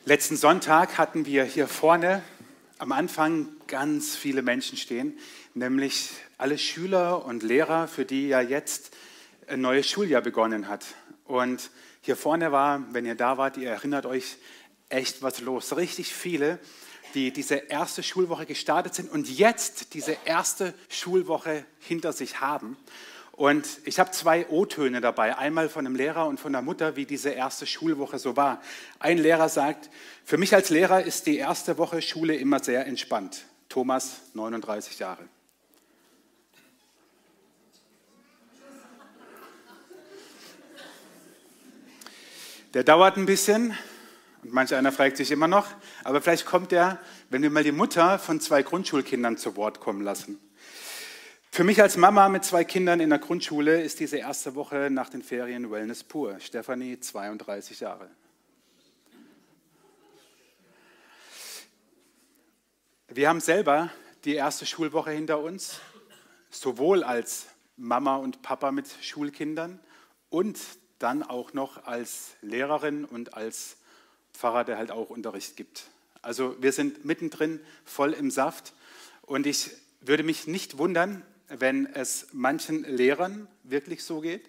Letzten Sonntag hatten wir hier vorne am Anfang ganz viele Menschen stehen, nämlich alle Schüler und Lehrer, für die ja jetzt ein neues Schuljahr begonnen hat. Und hier vorne war, wenn ihr da wart, ihr erinnert euch, echt was los. Richtig viele, die diese erste Schulwoche gestartet sind und jetzt diese erste Schulwoche hinter sich haben. Und ich habe zwei O-Töne dabei, einmal von einem Lehrer und von der Mutter, wie diese erste Schulwoche so war. Ein Lehrer sagt, für mich als Lehrer ist die erste Woche Schule immer sehr entspannt. Thomas, 39 Jahre. Der dauert ein bisschen und manch einer fragt sich immer noch, aber vielleicht kommt er, wenn wir mal die Mutter von zwei Grundschulkindern zu Wort kommen lassen. Für mich als Mama mit zwei Kindern in der Grundschule ist diese erste Woche nach den Ferien Wellness pur. Stefanie, 32 Jahre. Wir haben selber die erste Schulwoche hinter uns, sowohl als Mama und Papa mit Schulkindern und dann auch noch als Lehrerin und als Pfarrer, der halt auch Unterricht gibt. Also wir sind mittendrin voll im Saft und ich würde mich nicht wundern, wenn es manchen Lehrern wirklich so geht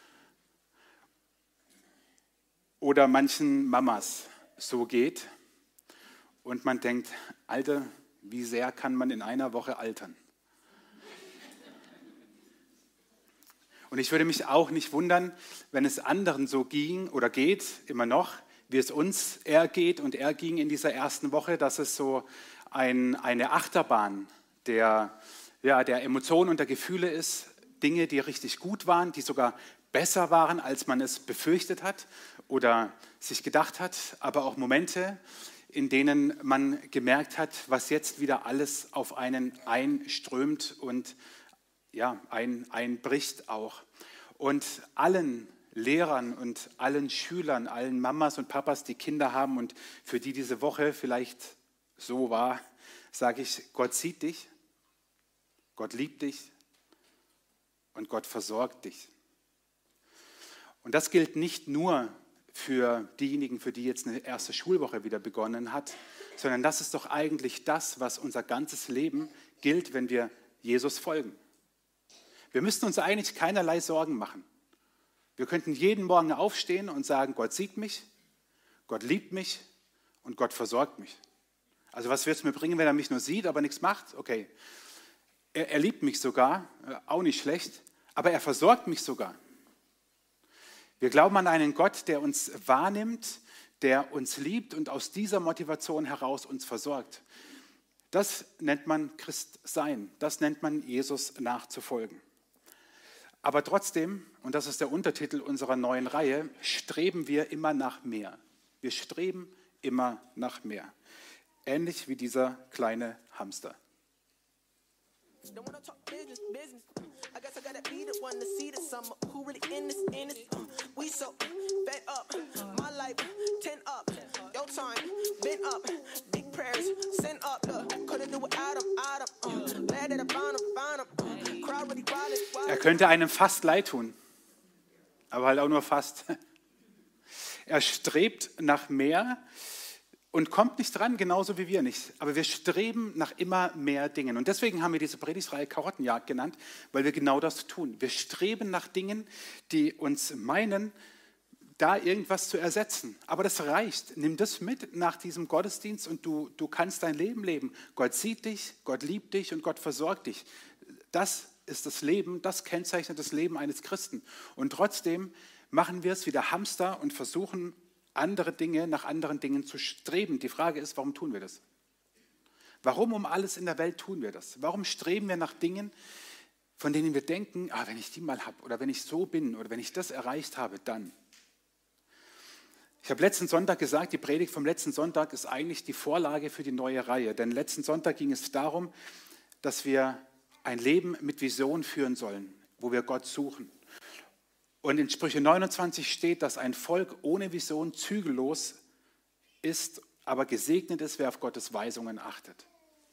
oder manchen Mamas so geht und man denkt, Alter, wie sehr kann man in einer Woche altern? Und ich würde mich auch nicht wundern, wenn es anderen so ging oder geht, immer noch, wie es uns ergeht und erging in dieser ersten Woche, dass es so eine Achterbahn der Emotionen und der Gefühle ist, Dinge, die richtig gut waren, die sogar besser waren, als man es befürchtet hat oder sich gedacht hat, aber auch Momente, in denen man gemerkt hat, was jetzt wieder alles auf einen einströmt und einbricht auch. Und allen Lehrern und allen Schülern, allen Mamas und Papas, die Kinder haben und für die diese Woche vielleicht so war, sage ich, Gott sieht dich. Gott liebt dich und Gott versorgt dich. Und das gilt nicht nur für diejenigen, für die jetzt eine erste Schulwoche wieder begonnen hat, sondern das ist doch eigentlich das, was unser ganzes Leben gilt, wenn wir Jesus folgen. Wir müssten uns eigentlich keinerlei Sorgen machen. Wir könnten jeden Morgen aufstehen und sagen, Gott sieht mich, Gott liebt mich und Gott versorgt mich. Also was wird es mir bringen, wenn er mich nur sieht, aber nichts macht? Okay. Er liebt mich sogar, auch nicht schlecht, aber er versorgt mich sogar. Wir glauben an einen Gott, der uns wahrnimmt, der uns liebt und aus dieser Motivation heraus uns versorgt. Das nennt man Christsein, das nennt man Jesus nachzufolgen. Aber trotzdem, und das ist der Untertitel unserer neuen Reihe, streben wir immer nach mehr. Wir streben immer nach mehr. Ähnlich wie dieser kleine Hamster. Don't wanna talk business. I guess I gotta be the one to see the summer. Who really in this? We so fed up. My life 10 up. Your time been up. Big prayers sent up. Couldn't do it out of. Glad that I found him. Crowd really wild. Er könnte einem fast leid tun, aber halt auch nur fast. Er strebt nach mehr. Und kommt nicht dran, genauso wie wir nicht. Aber wir streben nach immer mehr Dingen. Und deswegen haben wir diese Predigtreihe Karottenjagd genannt, weil wir genau das tun. Wir streben nach Dingen, die uns meinen, da irgendwas zu ersetzen. Aber das reicht. Nimm das mit nach diesem Gottesdienst und du kannst dein Leben leben. Gott sieht dich, Gott liebt dich und Gott versorgt dich. Das ist das Leben, das kennzeichnet das Leben eines Christen. Und trotzdem machen wir es wie der Hamster und versuchen, nach anderen Dingen zu streben. Die Frage ist, warum tun wir das? Warum um alles in der Welt tun wir das? Warum streben wir nach Dingen, von denen wir denken, wenn ich die mal habe oder wenn ich so bin oder wenn ich das erreicht habe, dann. Ich habe letzten Sonntag gesagt, die Predigt vom letzten Sonntag ist eigentlich die Vorlage für die neue Reihe. Denn letzten Sonntag ging es darum, dass wir ein Leben mit Vision führen sollen, wo wir Gott suchen. Und in Sprüche 29 steht, dass ein Volk ohne Vision zügellos ist, aber gesegnet ist, wer auf Gottes Weisungen achtet.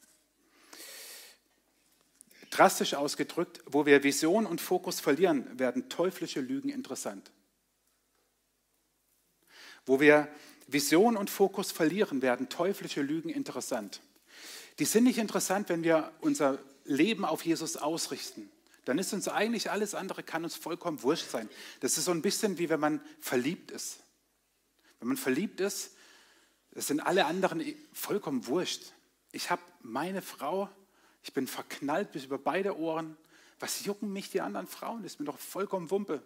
Drastisch ausgedrückt, wo wir Vision und Fokus verlieren, werden teuflische Lügen interessant. Wo wir Vision und Fokus verlieren, werden teuflische Lügen interessant. Die sind nicht interessant, wenn wir unser Leben auf Jesus ausrichten. Dann ist uns eigentlich alles andere, kann uns vollkommen wurscht sein. Das ist so ein bisschen wie wenn man verliebt ist. Wenn man verliebt ist, das sind alle anderen vollkommen wurscht. Ich habe meine Frau, ich bin verknallt bis über beide Ohren. Was jucken mich die anderen Frauen? Das ist mir doch vollkommen Wumpe.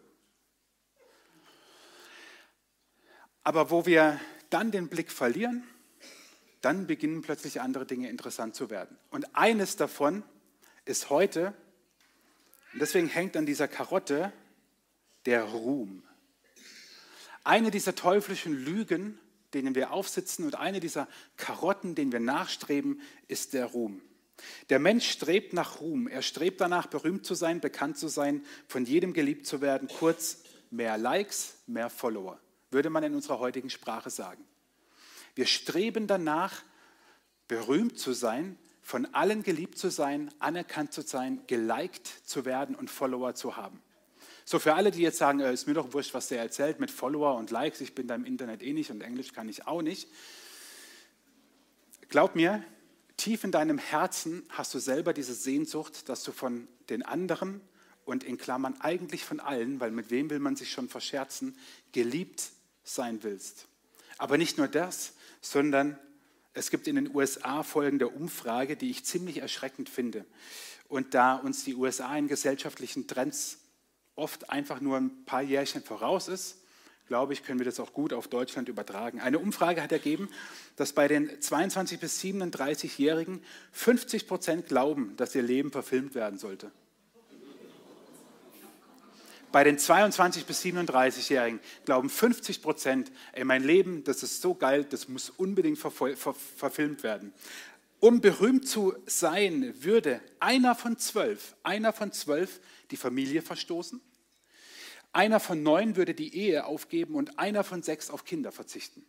Aber wo wir dann den Blick verlieren, dann beginnen plötzlich andere Dinge interessant zu werden. Und eines davon ist heute, und deswegen hängt an dieser Karotte der Ruhm. Eine dieser teuflischen Lügen, denen wir aufsitzen, und eine dieser Karotten, denen wir nachstreben, ist der Ruhm. Der Mensch strebt nach Ruhm. Er strebt danach, berühmt zu sein, bekannt zu sein, von jedem geliebt zu werden. Kurz, mehr Likes, mehr Follower, würde man in unserer heutigen Sprache sagen. Wir streben danach, berühmt zu sein, von allen geliebt zu sein, anerkannt zu sein, geliked zu werden und Follower zu haben. So, für alle, die jetzt sagen, ist mir doch wurscht, was der erzählt mit Follower und Likes, ich bin da im Internet eh nicht und Englisch kann ich auch nicht. Glaub mir, tief in deinem Herzen hast du selber diese Sehnsucht, dass du von den anderen und in Klammern eigentlich von allen, weil mit wem will man sich schon verscherzen, geliebt sein willst. Aber nicht nur das, sondern es gibt in den USA folgende Umfrage, die ich ziemlich erschreckend finde. Und da uns die USA in gesellschaftlichen Trends oft einfach nur ein paar Jährchen voraus ist, glaube ich, können wir das auch gut auf Deutschland übertragen. Eine Umfrage hat ergeben, dass bei den 22- bis 37-Jährigen 50% glauben, dass ihr Leben verfilmt werden sollte. Bei den 22- bis 37-Jährigen glauben 50%, ey, mein Leben, das ist so geil, das muss unbedingt verfilmt werden. Um berühmt zu sein, würde einer von 12 die Familie verstoßen, einer von 9 würde die Ehe aufgeben und einer von 6 auf Kinder verzichten.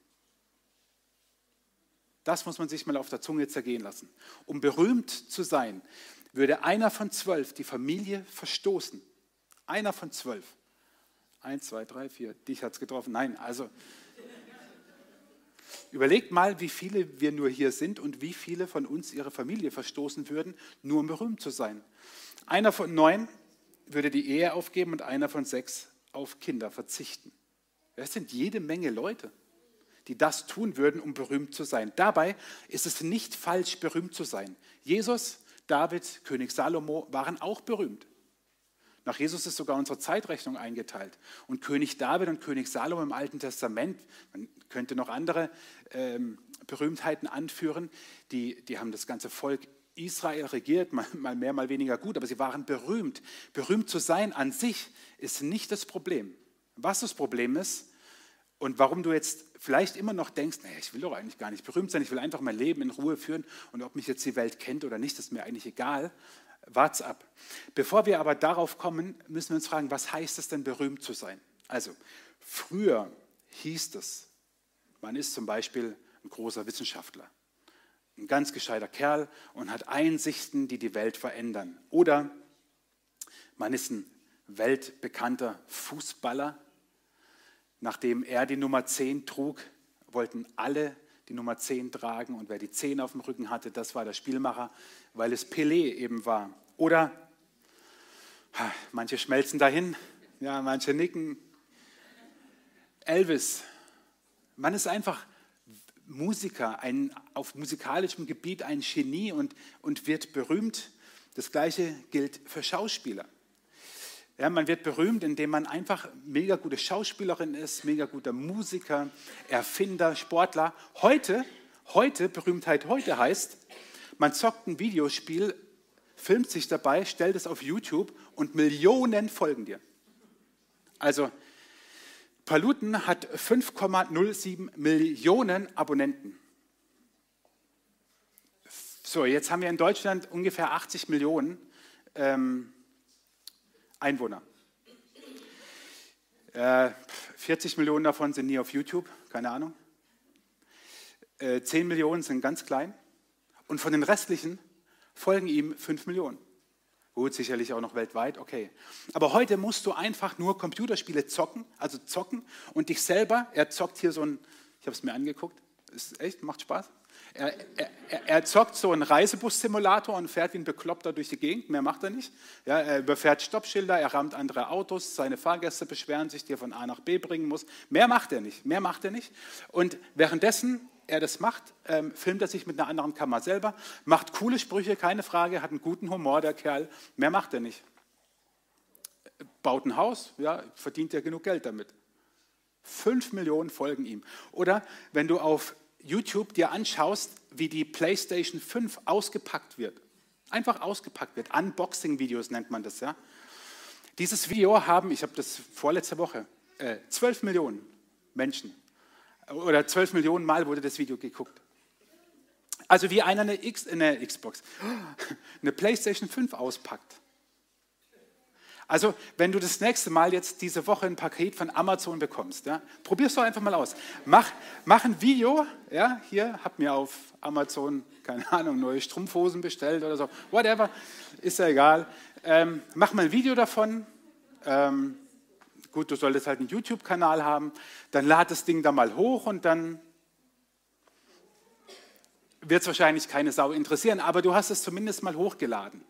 Das muss man sich mal auf der Zunge zergehen lassen. Um berühmt zu sein, würde einer von 12 die Familie verstoßen. Einer von 12. 1, 2, 3, 4. Dich hat es getroffen. Nein, also überlegt mal, wie viele wir nur hier sind und wie viele von uns ihre Familie verstoßen würden, nur um berühmt zu sein. Einer von 9 würde die Ehe aufgeben und einer von 6 auf Kinder verzichten. Das sind jede Menge Leute, die das tun würden, um berühmt zu sein. Dabei ist es nicht falsch, berühmt zu sein. Jesus, David, König Salomo waren auch berühmt. Nach Jesus ist sogar unsere Zeitrechnung eingeteilt. Und König David und König Salomo im Alten Testament, man könnte noch andere Berühmtheiten anführen, die haben das ganze Volk Israel regiert, mal mehr, mal weniger gut, aber sie waren berühmt. Berühmt zu sein an sich ist nicht das Problem. Was das Problem ist und warum du jetzt vielleicht immer noch denkst, naja, ich will doch eigentlich gar nicht berühmt sein, ich will einfach mein Leben in Ruhe führen und ob mich jetzt die Welt kennt oder nicht, ist mir eigentlich egal. Wart's ab. Bevor wir aber darauf kommen, müssen wir uns fragen, was heißt es denn, berühmt zu sein? Also, früher hieß es, man ist zum Beispiel ein großer Wissenschaftler, ein ganz gescheiter Kerl und hat Einsichten, die die Welt verändern. Oder man ist ein weltbekannter Fußballer. Nachdem er die Nummer 10 trug, wollten alle die Nummer 10 tragen und wer die 10 auf dem Rücken hatte, das war der Spielmacher, weil es Pelé eben war. Oder manche schmelzen dahin, ja, manche nicken. Elvis, man ist einfach Musiker, auf musikalischem Gebiet ein Genie und wird berühmt. Das Gleiche gilt für Schauspieler. Ja, man wird berühmt, indem man einfach mega gute Schauspielerin ist, mega guter Musiker, Erfinder, Sportler. Heute, Berühmtheit heute heißt, man zockt ein Videospiel, filmt sich dabei, stellt es auf YouTube und Millionen folgen dir. Also Paluten hat 5,07 Millionen Abonnenten. So, jetzt haben wir in Deutschland ungefähr 80 Millionen Einwohner. 40 Millionen davon sind nie auf YouTube, keine Ahnung. 10 Millionen sind ganz klein. Und von den restlichen folgen ihm 5 Millionen. Gut, sicherlich auch noch weltweit, okay. Aber heute musst du einfach nur Computerspiele zocken und dich selber, er zockt hier so ein Ich habe es mir angeguckt. Ist echt, macht Spaß. Er zockt so einen Reisebus-Simulator und fährt wie ein Bekloppter durch die Gegend. Mehr macht er nicht. Ja, er überfährt Stoppschilder, er rammt andere Autos, seine Fahrgäste beschweren sich, die er von A nach B bringen muss. Mehr macht er nicht. Mehr macht er nicht. Und währenddessen er das macht, filmt er sich mit einer anderen Kamera selber, macht coole Sprüche, keine Frage, hat einen guten Humor, der Kerl. Mehr macht er nicht. Baut ein Haus, ja, verdient ja genug Geld damit. 5 Millionen folgen ihm. Oder wenn du auf YouTube dir anschaust, wie die PlayStation 5 ausgepackt wird. Einfach ausgepackt wird. Unboxing-Videos nennt man das, ja. Dieses Video haben, ich habe das vorletzte Woche, 12 Millionen Menschen oder 12 Millionen Mal wurde das Video geguckt. Also wie einer eine Xbox, eine PlayStation 5 auspackt. Also, wenn du das nächste Mal jetzt diese Woche ein Paket von Amazon bekommst, ja, probier es doch einfach mal aus. Mach ein Video, ja, hier, hab mir auf Amazon, keine Ahnung, neue Strumpfhosen bestellt oder so, whatever, ist ja egal. Mach mal ein Video davon. Gut, du solltest halt einen YouTube-Kanal haben, dann lad das Ding da mal hoch und dann wird es wahrscheinlich keine Sau interessieren, aber du hast es zumindest mal hochgeladen.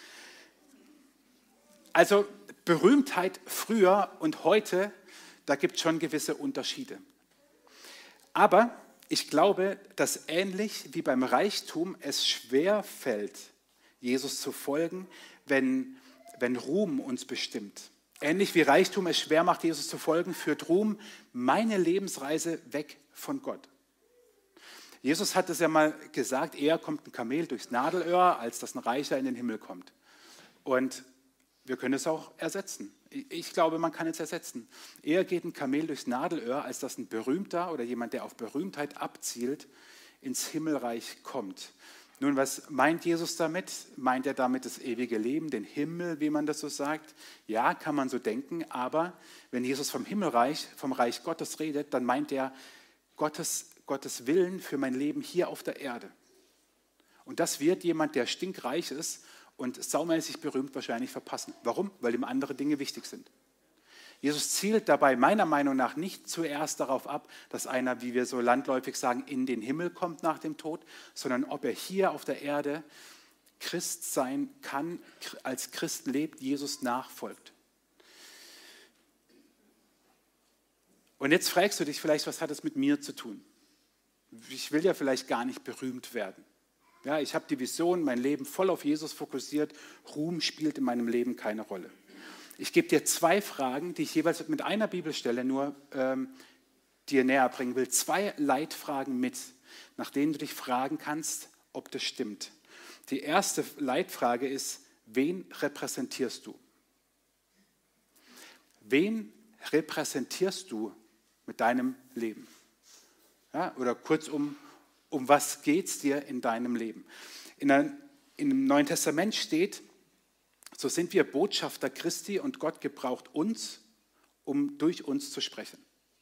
Also Berühmtheit früher und heute, da gibt es schon gewisse Unterschiede. Aber ich glaube, dass ähnlich wie beim Reichtum es schwer fällt, Jesus zu folgen, wenn Ruhm uns bestimmt. Ähnlich wie Reichtum es schwer macht, Jesus zu folgen, führt Ruhm meine Lebensreise weg von Gott. Jesus hat es ja mal gesagt, eher kommt ein Kamel durchs Nadelöhr, als dass ein Reicher in den Himmel kommt. Und wir können es auch ersetzen. Ich glaube, man kann es ersetzen. Eher geht ein Kamel durchs Nadelöhr, als dass ein Berühmter oder jemand, der auf Berühmtheit abzielt, ins Himmelreich kommt. Nun, was meint Jesus damit? Meint er damit das ewige Leben, den Himmel, wie man das so sagt? Ja, kann man so denken, aber wenn Jesus vom Himmelreich, vom Reich Gottes redet, dann meint er Gottes Willen für mein Leben hier auf der Erde. Und das wird jemand, der stinkreich ist und saumäßig berühmt, wahrscheinlich verpassen. Warum? Weil ihm andere Dinge wichtig sind. Jesus zielt dabei meiner Meinung nach nicht zuerst darauf ab, dass einer, wie wir so landläufig sagen, in den Himmel kommt nach dem Tod, sondern ob er hier auf der Erde Christ sein kann, als Christ lebt, Jesus nachfolgt. Und jetzt fragst du dich vielleicht, was hat das mit mir zu tun? Ich will ja vielleicht gar nicht berühmt werden. Ja, ich habe die Vision, mein Leben voll auf Jesus fokussiert. Ruhm spielt in meinem Leben keine Rolle. Ich gebe dir 2 Fragen, die ich jeweils mit einer Bibelstelle nur dir näher bringen will. 2 Leitfragen mit, nach denen du dich fragen kannst, ob das stimmt. Die erste Leitfrage ist, wen repräsentierst du? Wen repräsentierst du mit deinem Leben? Ja, oder kurzum, um was geht es dir in deinem Leben? In dem Neuen Testament steht, so sind wir Botschafter Christi und Gott gebraucht uns, um durch uns zu sprechen.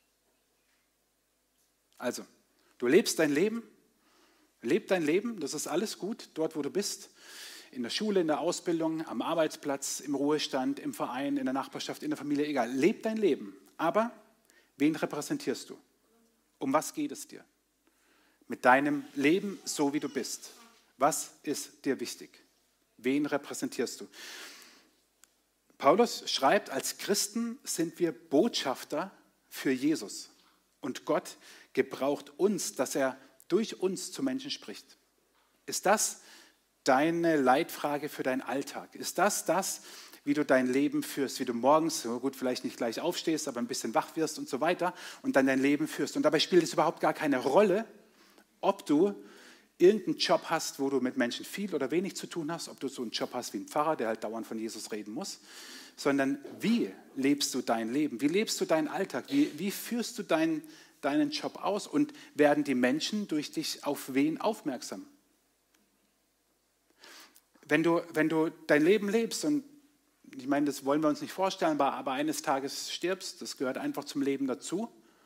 Also, du lebst dein Leben, leb dein Leben, das ist alles gut, dort wo du bist, in der Schule, in der Ausbildung, am Arbeitsplatz, im Ruhestand, im Verein, in der Nachbarschaft, in der Familie, egal. Leb dein Leben, aber wen repräsentierst du? Um was geht es dir? Mit deinem Leben, so wie du bist. Was ist dir wichtig? Wen repräsentierst du? Paulus schreibt, als Christen sind wir Botschafter für Jesus. Und Gott gebraucht uns, dass er durch uns zu Menschen spricht. Ist das deine Leitfrage für deinen Alltag? Ist das, wie du dein Leben führst, wie du morgens, so gut, vielleicht nicht gleich aufstehst, aber ein bisschen wach wirst und so weiter und dann dein Leben führst? Und dabei spielt es überhaupt gar keine Rolle, ob du irgendeinen Job hast, wo du mit Menschen viel oder wenig zu tun hast, ob du so einen Job hast wie ein Pfarrer, der halt dauernd von Jesus reden muss, sondern wie lebst du dein Leben? Wie lebst du deinen Alltag? Wie führst du deinen Job aus und werden die Menschen durch dich auf wen aufmerksam? Wenn du dein Leben lebst und ich meine, das wollen wir uns nicht vorstellen, aber eines Tages stirbst, das gehört einfach zum Leben dazu.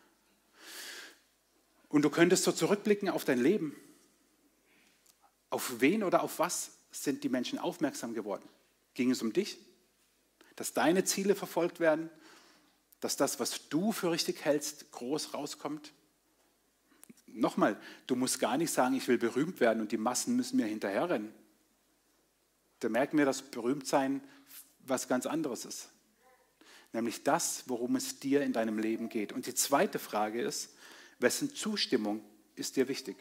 Und du könntest so zurückblicken auf dein Leben. Auf wen oder auf was sind die Menschen aufmerksam geworden? Ging es um dich? Dass deine Ziele verfolgt werden? Dass das, was du für richtig hältst, groß rauskommt? nochmal, du musst gar nicht sagen, ich will berühmt werden und die Massen müssen mir hinterherrennen. Da merken wir, dass Berühmtsein was ganz anderes ist. Nämlich das, worum es dir in deinem Leben geht. Und die zweite Frage ist, wessen Zustimmung ist dir wichtig?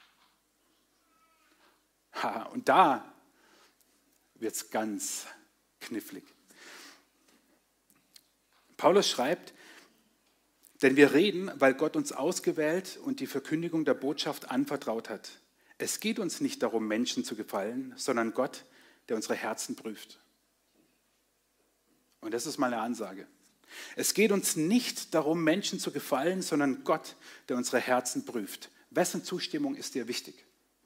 Und da wird es ganz knifflig. Paulus schreibt, denn wir reden, weil Gott uns ausgewählt und die Verkündigung der Botschaft anvertraut hat. Es geht uns nicht darum, Menschen zu gefallen, sondern Gott, der unsere Herzen prüft. Und das ist mal eine Ansage. Es geht uns nicht darum, Menschen zu gefallen, sondern Gott, der unsere Herzen prüft. Wessen Zustimmung ist dir wichtig?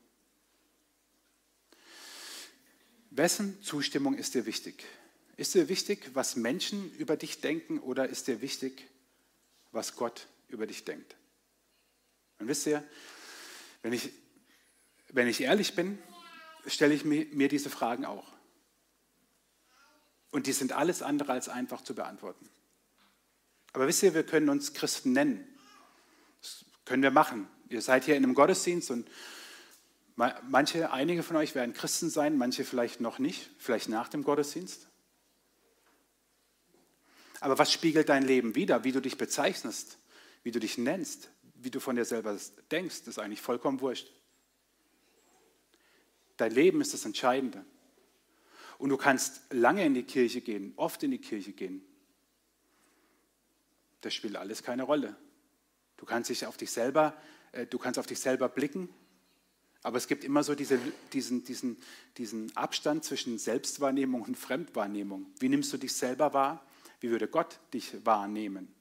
Wessen Zustimmung ist dir wichtig? Ist dir wichtig, was Menschen über dich denken, oder ist dir wichtig, was Gott über dich denkt? Und wisst ihr, wenn ich ehrlich bin, stelle ich mir diese Fragen auch. Und die sind alles andere als einfach zu beantworten. Aber wisst ihr, wir können uns Christen nennen. Das können wir machen. Ihr seid hier in einem Gottesdienst und einige von euch werden Christen sein, manche vielleicht noch nicht, vielleicht nach dem Gottesdienst. Aber was spiegelt dein Leben wider? Wie du dich bezeichnest, wie du dich nennst, wie du von dir selber denkst, ist eigentlich vollkommen wurscht. Dein Leben ist das Entscheidende. Und du kannst lange in die Kirche gehen, oft in die Kirche gehen. Das spielt alles keine Rolle. Du kannst auf dich selber blicken, aber es gibt immer so diesen Abstand zwischen Selbstwahrnehmung und Fremdwahrnehmung. Wie nimmst du dich selber wahr? Wie würde Gott dich wahrnehmen?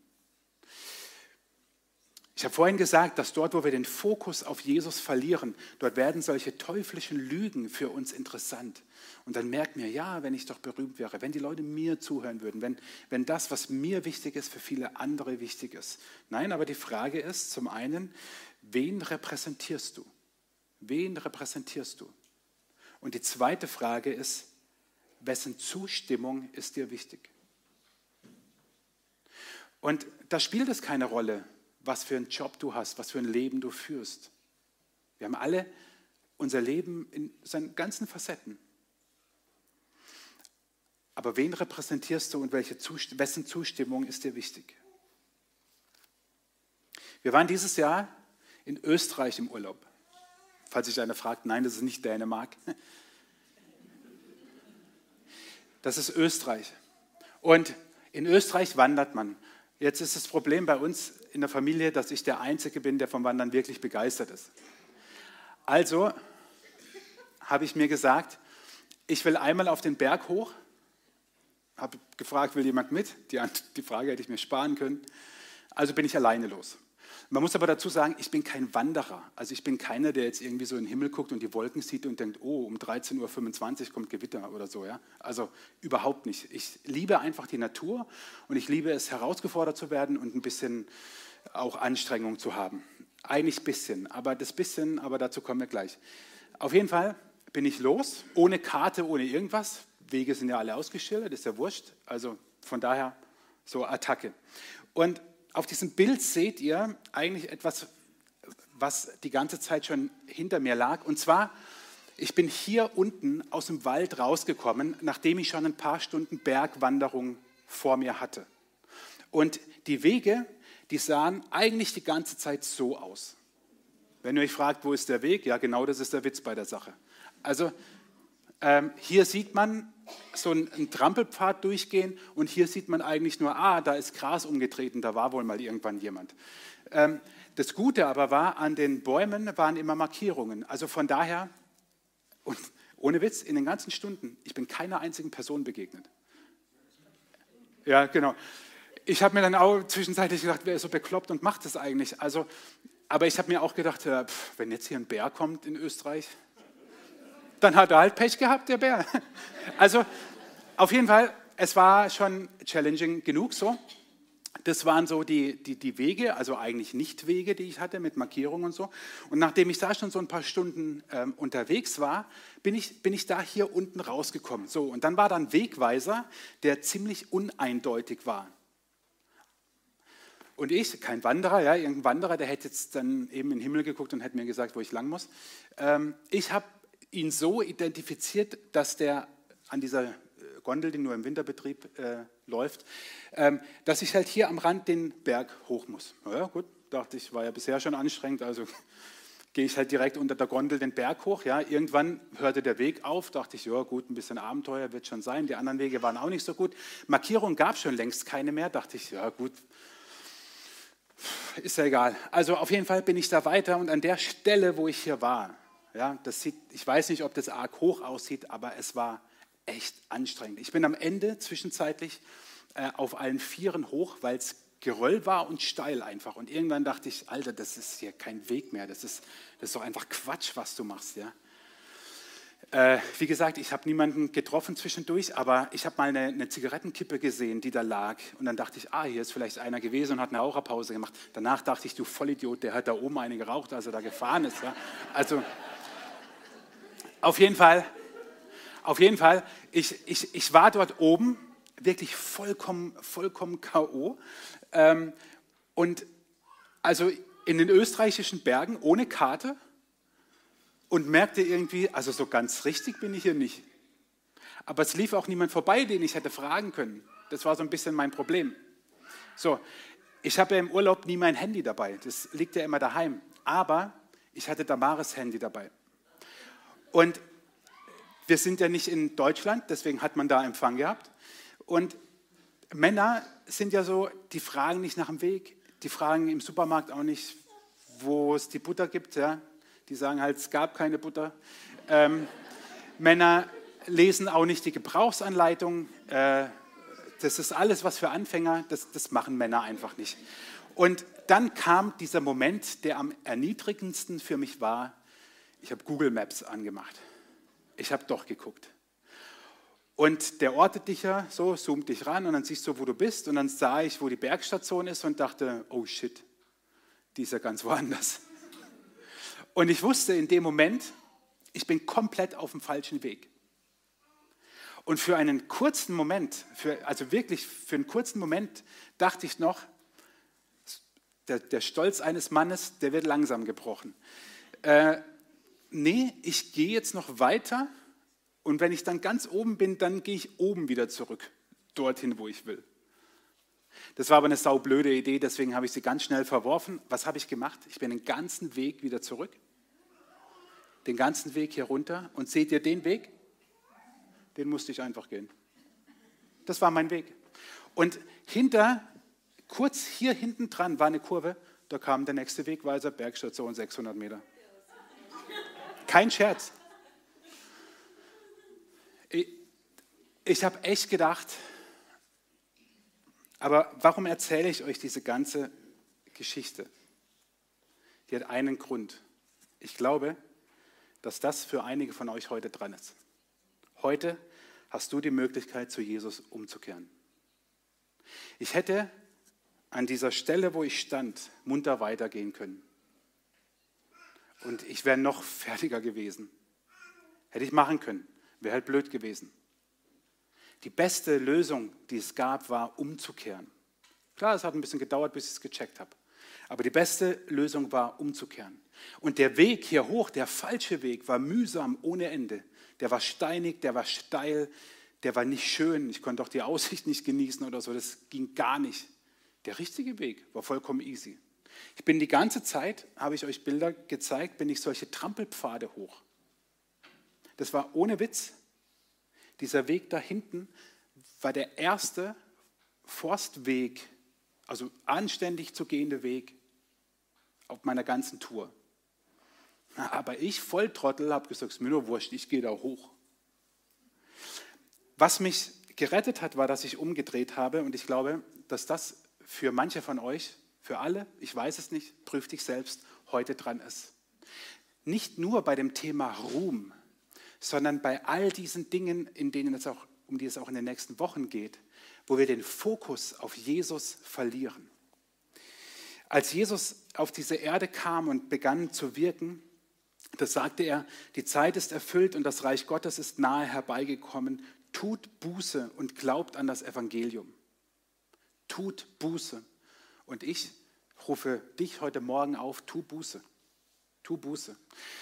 Ich habe vorhin gesagt, dass dort, wo wir den Fokus auf Jesus verlieren, dort werden solche teuflischen Lügen für uns interessant. Und dann merken wir, ja, wenn ich doch berühmt wäre, wenn die Leute mir zuhören würden, wenn das, was mir wichtig ist, für viele andere wichtig ist. Nein, aber die Frage ist zum einen, wen repräsentierst du? Wen repräsentierst du? Und die zweite Frage ist, wessen Zustimmung ist dir wichtig? Und da spielt es keine Rolle, was für einen Job du hast, was für ein Leben du führst. Wir haben alle unser Leben in seinen ganzen Facetten. Aber wen repräsentierst du und wessen Zustimmung ist dir wichtig? Wir waren dieses Jahr in Österreich im Urlaub. Falls sich einer fragt, nein, das ist nicht Dänemark. Das ist Österreich. Und in Österreich wandert man. Jetzt ist das Problem bei uns in der Familie, dass ich der Einzige bin, der vom Wandern wirklich begeistert ist. Also habe ich mir gesagt, ich will einmal auf den Berg hoch. Habe gefragt, will jemand mit? Die Frage hätte ich mir sparen können. Also bin ich alleine los. Man muss aber dazu sagen, ich bin kein Wanderer. Also ich bin keiner, der jetzt irgendwie so in den Himmel guckt und die Wolken sieht und denkt, oh, um 13:25 Uhr kommt Gewitter oder so. Ja? Also überhaupt nicht. Ich liebe einfach die Natur und ich liebe es, herausgefordert zu werden und ein bisschen auch Anstrengung zu haben. Eigentlich ein bisschen, aber dazu kommen wir gleich. Auf jeden Fall bin ich los, ohne Karte, ohne irgendwas. Wege sind ja alle ausgeschildert, ist ja wurscht. Also von daher so Attacke. Und auf diesem Bild seht ihr eigentlich etwas, was die ganze Zeit schon hinter mir lag. Und zwar, ich bin hier unten aus dem Wald rausgekommen, nachdem ich schon ein paar Stunden Bergwanderung vor mir hatte. Und die Wege, die sahen eigentlich die ganze Zeit so aus. Wenn ihr euch fragt, wo ist der Weg? Ja, genau das ist der Witz bei der Sache. Also hier sieht man so einen Trampelpfad durchgehen und hier sieht man eigentlich nur, da ist Gras umgetreten, da war wohl mal irgendwann jemand. Das Gute aber war, an den Bäumen waren immer Markierungen. Also von daher, und ohne Witz, in den ganzen Stunden, ich bin keiner einzigen Person begegnet. Ja, genau. Ich habe mir dann auch zwischenzeitlich gedacht, wer ist so bekloppt und macht das eigentlich? Also, aber ich habe mir auch gedacht, wenn jetzt hier ein Bär kommt in Österreich, dann hat er halt Pech gehabt, der Bär. Also auf jeden Fall, es war schon challenging genug so. Das waren so die Wege, also eigentlich Nicht-Wege, die ich hatte mit Markierungen und so. Und nachdem ich da schon so ein paar Stunden unterwegs war, bin ich da hier unten rausgekommen. So, und dann war da ein Wegweiser, der ziemlich uneindeutig war. Und ich, kein Wanderer, ja, irgendein Wanderer, der hätte jetzt dann eben in den Himmel geguckt und hätte mir gesagt, wo ich lang muss. Ich habe ihn so identifiziert, dass der an dieser Gondel, die nur im Winterbetrieb läuft, dass ich halt hier am Rand den Berg hoch muss. Ja, gut, dachte ich, war ja bisher schon anstrengend, also gehe ich halt direkt unter der Gondel den Berg hoch. Ja. Irgendwann hörte der Weg auf, dachte ich, ja gut, ein bisschen Abenteuer wird schon sein. Die anderen Wege waren auch nicht so gut. Markierungen gab es schon längst keine mehr, dachte ich, ja gut, ist ja egal. Also auf jeden Fall bin ich da weiter und an der Stelle, wo ich hier war, ja, ich weiß nicht, ob das arg hoch aussieht, aber es war echt anstrengend. Ich bin am Ende zwischenzeitlich auf allen Vieren hoch, weil es Geröll war und steil einfach. Und irgendwann dachte ich, Alter, das ist hier kein Weg mehr. Das ist doch einfach Quatsch, was du machst. Ja? Wie gesagt, ich habe niemanden getroffen zwischendurch, aber ich habe mal eine Zigarettenkippe gesehen, die da lag. Und dann dachte ich, hier ist vielleicht einer gewesen und hat eine Raucherpause gemacht. Danach dachte ich, du Vollidiot, der hat da oben eine geraucht, als er da gefahren ist. Ja? Also auf jeden Fall, ich war dort oben, wirklich vollkommen K.O. Und also in den österreichischen Bergen ohne Karte und merkte irgendwie, also so ganz richtig bin ich hier nicht. Aber es lief auch niemand vorbei, den ich hätte fragen können. Das war so ein bisschen mein Problem. So, ich habe ja im Urlaub nie mein Handy dabei, das liegt ja immer daheim. Aber ich hatte Damares Handy dabei. Und wir sind ja nicht in Deutschland, deswegen hat man da Empfang gehabt. Und Männer sind ja so, die fragen nicht nach dem Weg, die fragen im Supermarkt auch nicht, wo es die Butter gibt. Ja? Die sagen halt, es gab keine Butter. Männer lesen auch nicht die Gebrauchsanleitung. Das ist alles was für Anfänger, das machen Männer einfach nicht. Und dann kam dieser Moment, der am erniedrigendsten für mich war. Ich habe Google Maps angemacht. Ich habe doch geguckt. Und der ortet dich ja so, zoomt dich ran und dann siehst du, wo du bist. Und dann sah ich, wo die Bergstation ist und dachte, oh shit, die ist ja ganz woanders. Und ich wusste in dem Moment, ich bin komplett auf dem falschen Weg. Und für einen kurzen Moment, also wirklich für einen kurzen Moment, dachte ich noch, der Stolz eines Mannes, der wird langsam gebrochen. Nee, ich gehe jetzt noch weiter. Und wenn ich dann ganz oben bin, dann gehe ich oben wieder zurück, dorthin, wo ich will. Das war aber eine saublöde Idee, deswegen habe ich sie ganz schnell verworfen. Was habe ich gemacht? Ich bin den ganzen Weg wieder zurück, den ganzen Weg hier runter. Und seht ihr den Weg? Den musste ich einfach gehen. Das war mein Weg. Und kurz hier hinten dran war eine Kurve, da kam der nächste Wegweiser, Bergstation 600 Meter. Kein Scherz. Ich habe echt gedacht, aber warum erzähle ich euch diese ganze Geschichte? Die hat einen Grund. Ich glaube, dass das für einige von euch heute dran ist. Heute hast du die Möglichkeit, zu Jesus umzukehren. Ich hätte an dieser Stelle, wo ich stand, munter weitergehen können. Und ich wäre noch fertiger gewesen. Hätte ich machen können. Wäre halt blöd gewesen. Die beste Lösung, die es gab, war umzukehren. Klar, es hat ein bisschen gedauert, bis ich es gecheckt habe. Aber die beste Lösung war umzukehren. Und der Weg hier hoch, der falsche Weg, war mühsam ohne Ende. Der war steinig, der war steil, der war nicht schön. Ich konnte auch die Aussicht nicht genießen oder so. Das ging gar nicht. Der richtige Weg war vollkommen easy. Ich bin die ganze Zeit, habe ich euch Bilder gezeigt, bin ich solche Trampelpfade hoch. Das war ohne Witz. Dieser Weg da hinten war der erste Forstweg, also anständig zu gehende Weg auf meiner ganzen Tour. Aber ich, Volltrottel, habe gesagt, es ist mir nur wurscht, ich gehe da hoch. Was mich gerettet hat, war, dass ich umgedreht habe und ich glaube, dass das für manche von euch, für alle, ich weiß es nicht, prüf dich selbst, heute dran ist. Nicht nur bei dem Thema Ruhm, sondern bei all diesen Dingen, um die es auch in den nächsten Wochen geht, wo wir den Fokus auf Jesus verlieren. Als Jesus auf diese Erde kam und begann zu wirken, das sagte er, die Zeit ist erfüllt und das Reich Gottes ist nahe herbeigekommen. Tut Buße und glaubt an das Evangelium. Tut Buße Und ich rufe dich heute Morgen auf, tu Buße. Tu Buße.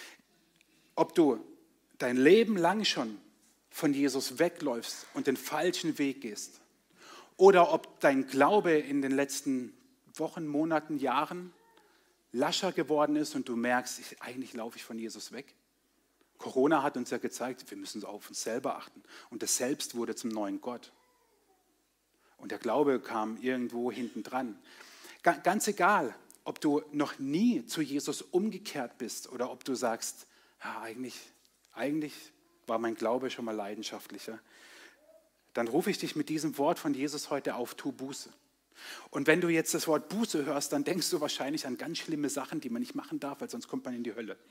Ob du dein Leben lang schon von Jesus wegläufst und den falschen Weg gehst, oder ob dein Glaube in den letzten Wochen, Monaten, Jahren lascher geworden ist und du merkst, eigentlich laufe ich von Jesus weg. Corona hat uns ja gezeigt, wir müssen auf uns selber achten. Und das Selbst wurde zum neuen Gott. Und der Glaube kam irgendwo hinten dran. Ganz egal, ob du noch nie zu Jesus umgekehrt bist oder ob du sagst, ja, eigentlich war mein Glaube schon mal leidenschaftlicher, dann rufe ich dich mit diesem Wort von Jesus heute auf, tu Buße. Und wenn du jetzt das Wort Buße hörst, dann denkst du wahrscheinlich an ganz schlimme Sachen, die man nicht machen darf, weil sonst kommt man in die Hölle.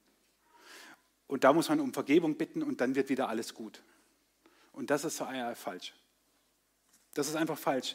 Und da muss man um Vergebung bitten und dann wird wieder alles gut. Und das ist falsch. Das ist einfach falsch.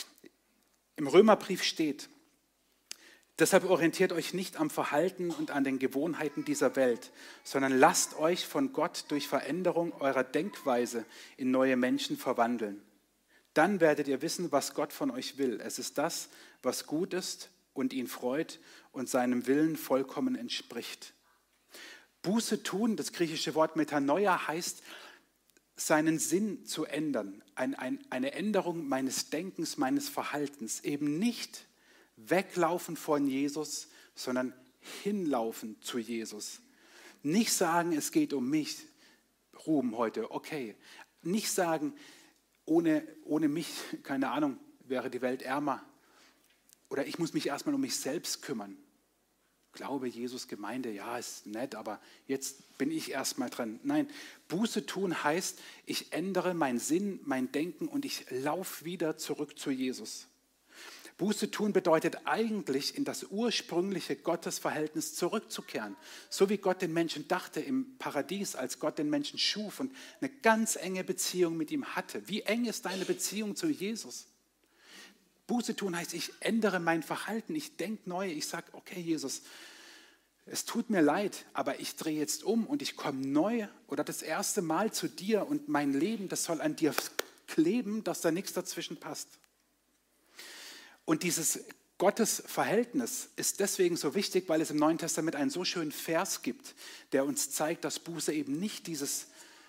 Im Römerbrief steht, deshalb orientiert euch nicht am Verhalten und an den Gewohnheiten dieser Welt, sondern lasst euch von Gott durch Veränderung eurer Denkweise in neue Menschen verwandeln. Dann werdet ihr wissen, was Gott von euch will. Es ist das, was gut ist und ihn freut und seinem Willen vollkommen entspricht. Buße tun, das griechische Wort Metanoia, heißt, seinen Sinn zu ändern. Eine Änderung meines Denkens, meines Verhaltens. Eben nicht weglaufen von Jesus, sondern hinlaufen zu Jesus. Nicht sagen, es geht um mich, Ruhm heute, okay. Nicht sagen, ohne mich, keine Ahnung, wäre die Welt ärmer. Oder ich muss mich erstmal um mich selbst kümmern. Glaube, Jesus, Gemeinde, ja, ist nett, aber jetzt bin ich erstmal dran. Nein, Buße tun heißt, ich ändere meinen Sinn, mein Denken und ich laufe wieder zurück zu Jesus. Buße tun bedeutet eigentlich, in das ursprüngliche Gottesverhältnis zurückzukehren. So wie Gott den Menschen dachte im Paradies, als Gott den Menschen schuf und eine ganz enge Beziehung mit ihm hatte. Wie eng ist deine Beziehung zu Jesus? Buße tun heißt, ich ändere mein Verhalten, ich denke neu, ich sage, okay Jesus, es tut mir leid, aber ich drehe jetzt um und ich komme neu oder das erste Mal zu dir und mein Leben, das soll an dir kleben, dass da nichts dazwischen passt. Und dieses Gottesverhältnis ist deswegen so wichtig, weil es im Neuen Testament einen so schönen Vers gibt, der uns zeigt, dass Buße eben nicht dieses,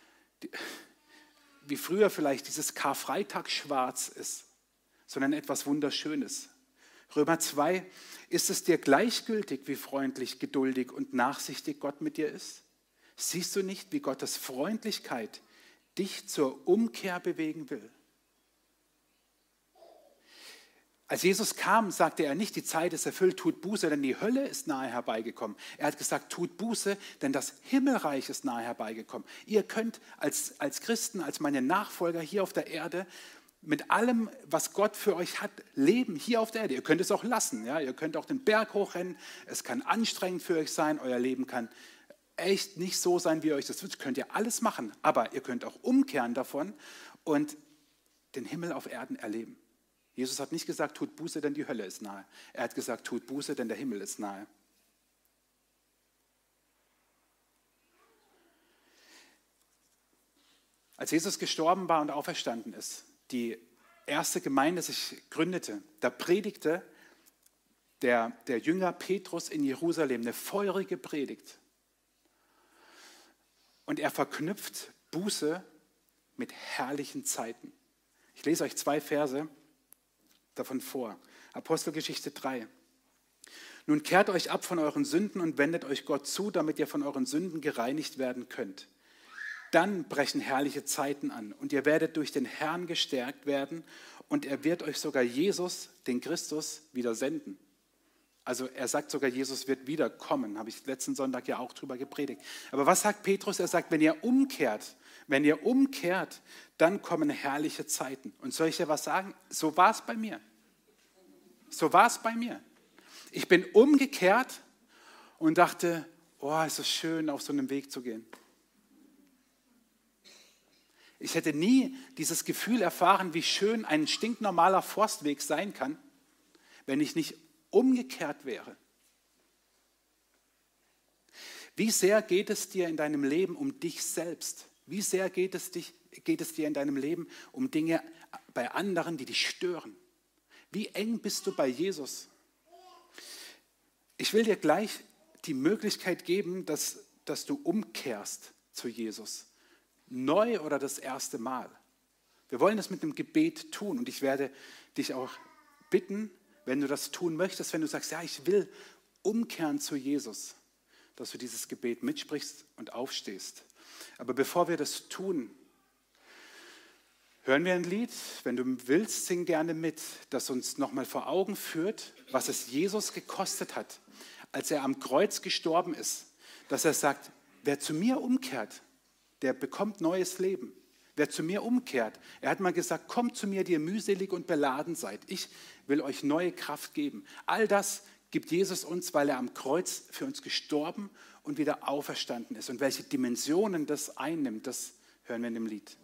wie früher vielleicht, dieses Karfreitag-Schwarz ist, sondern etwas Wunderschönes. Römer 2, ist es dir gleichgültig, wie freundlich, geduldig und nachsichtig Gott mit dir ist? Siehst du nicht, wie Gottes Freundlichkeit dich zur Umkehr bewegen will? Als Jesus kam, sagte er nicht, die Zeit ist erfüllt, tut Buße, denn die Hölle ist nahe herbeigekommen. Er hat gesagt, tut Buße, denn das Himmelreich ist nahe herbeigekommen. Ihr könnt als Christen, als meine Nachfolger hier auf der Erde, mit allem, was Gott für euch hat, leben hier auf der Erde. Ihr könnt es auch lassen. Ja? Ihr könnt auch den Berg hochrennen. Es kann anstrengend für euch sein. Euer Leben kann echt nicht so sein, wie ihr euch das wünscht. Könnt ihr alles machen. Aber ihr könnt auch umkehren davon und den Himmel auf Erden erleben. Jesus hat nicht gesagt, tut Buße, denn die Hölle ist nahe. Er hat gesagt, tut Buße, denn der Himmel ist nahe. Als Jesus gestorben war und auferstanden ist, die erste Gemeinde sich gründete, da predigte der Jünger Petrus in Jerusalem eine feurige Predigt. Und er verknüpft Buße mit herrlichen Zeiten. Ich lese euch 2 Verse davon vor. Apostelgeschichte 3. Nun kehrt euch ab von euren Sünden und wendet euch Gott zu, damit ihr von euren Sünden gereinigt werden könnt. Dann brechen herrliche Zeiten an und ihr werdet durch den Herrn gestärkt werden und er wird euch sogar Jesus, den Christus, wieder senden. Also er sagt sogar, Jesus wird wiederkommen, habe ich letzten Sonntag ja auch drüber gepredigt. Aber was sagt Petrus? Er sagt, wenn ihr umkehrt, dann kommen herrliche Zeiten. Und soll ich dir was sagen? So war es bei mir. So war es bei mir. Ich bin umgekehrt und dachte, oh, ist es schön, auf so einem Weg zu gehen. Ich hätte nie dieses Gefühl erfahren, wie schön ein stinknormaler Forstweg sein kann, wenn ich nicht umgekehrt wäre. Wie sehr geht es dir in deinem Leben um dich selbst? Wie sehr geht es dir in deinem Leben um Dinge bei anderen, die dich stören? Wie eng bist du bei Jesus? Ich will dir gleich die Möglichkeit geben, dass du umkehrst zu Jesus. Neu oder das erste Mal. Wir wollen das mit einem Gebet tun und ich werde dich auch bitten, wenn du das tun möchtest, wenn du sagst, ja, ich will umkehren zu Jesus, dass du dieses Gebet mitsprichst und aufstehst. Aber bevor wir das tun, hören wir ein Lied. Wenn du willst, sing gerne mit, das uns nochmal vor Augen führt, was es Jesus gekostet hat, als er am Kreuz gestorben ist, dass er sagt, wer zu mir umkehrt, der bekommt neues Leben. Wer zu mir umkehrt, er hat mal gesagt, kommt zu mir, die ihr mühselig und beladen seid. Ich will euch neue Kraft geben. All das gibt Jesus uns, weil er am Kreuz für uns gestorben und wieder auferstanden ist. Und welche Dimensionen das einnimmt, das hören wir in dem Lied.